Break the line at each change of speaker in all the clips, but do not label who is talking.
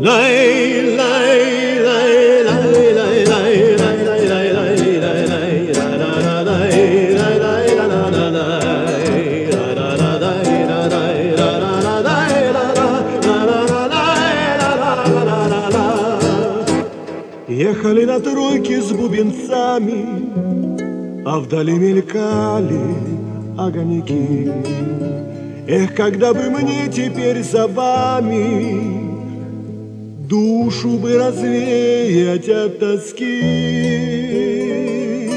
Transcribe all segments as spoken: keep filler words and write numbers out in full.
Ехали на тройке с бубенцами, а вдали мелькали огоньки. Эх, когда бы мне теперь за вами душу бы развеять от тоски.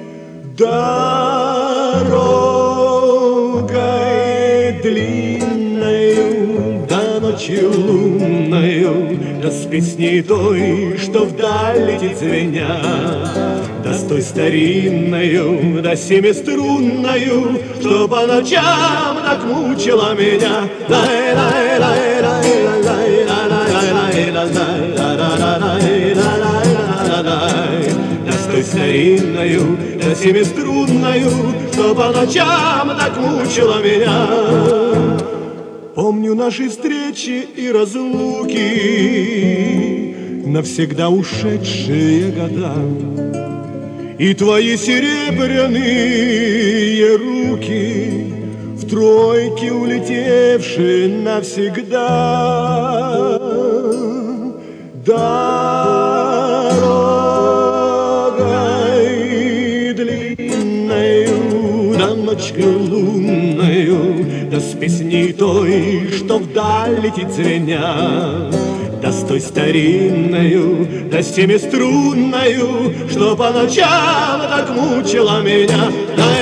Дорогой длинною, да ночью лунною, да с песней той, что вдаль летит звеня, да с той старинною, да семиструнною, что по ночам так мучила меня. Да с той старинною, да семиструнною, что по ночам так мучила меня. Помню наши встречи и разлуки, навсегда ушедшие года, и твои серебряные руки в тройке улетевшие навсегда. Дорогой длинною, да ночью лунною, да с песней той, что вдаль летит звеня, да с той старинною, да с семиструнною, что по ночам так мучила меня.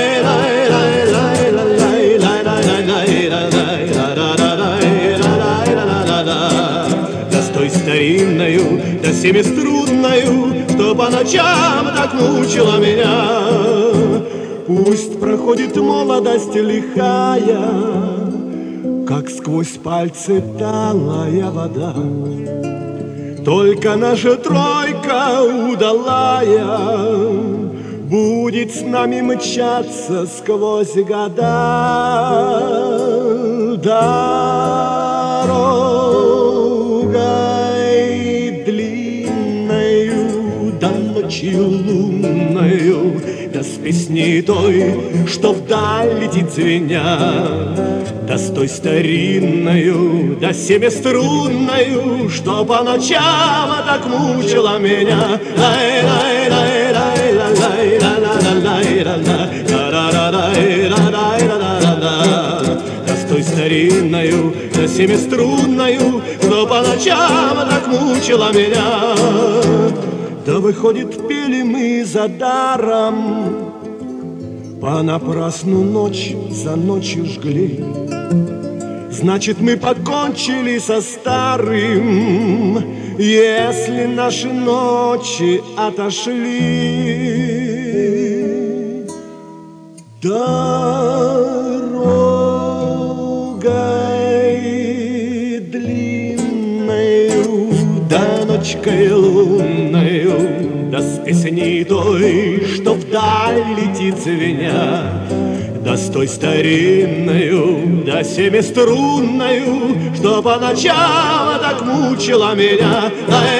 Да с той старинною, да с семиструнною, что по ночам так мучила меня. Пусть проходит молодость лихая, как сквозь пальцы талая вода, только наша тройка удалая будет с нами мчаться сквозь года. Дорогой длинною, да ночью лунною, да с песней той, что вдаль летит звеня, да с той старинною, да семиструнною, что по ночам так мучила меня. Да с той старинною, да семиструнною, что по ночам так мучила меня. Да выходит, пели мы за даром, понапрасну ночь за ночью жгли. Значит, мы покончили со старым, если наши ночи отошли. Дорогой длинною, да ночкой лунною, да с песней той, что вдаль летит звеня, да с той старинною, да семиструнною, что по ночам так мучила меня.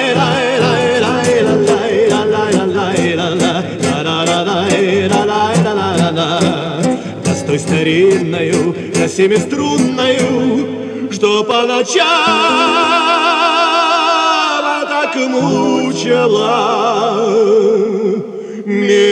Да с той старинною, да семиструнною, что по ночам так мучила меня.